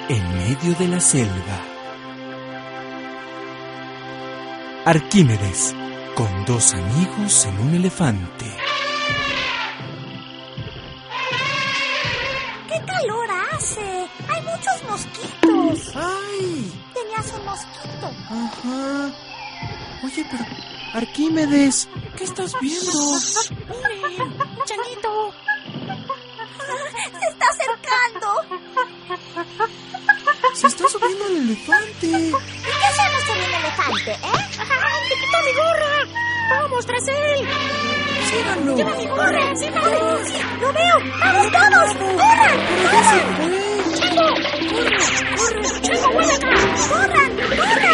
en medio de la selva. Arquímedes, con dos amigos en un elefante. ¡Qué calor hace! ¡Hay muchos mosquitos! ¡Ay! Tenías un mosquito. Ajá. Oye, pero... Arquímedes, ¿qué estás viendo? ¡Miren! ¡Changuito! ¡Se está acercando! Se está subiendo el elefante. ¿Y qué hacemos con un elefante, ¡Ay, te quitó mi gorra! ¡Vamos tras él! Síganlo. ¡Lleva mi gorra! ¡Síganlo! ¡Sí! ¡Lo veo! ¡Vamos todos! ¡Corran! Pero ya se fue. ¡Chango! ¡Corre! ¡Chango, vuelve acá! ¡Corran! ¡Corran!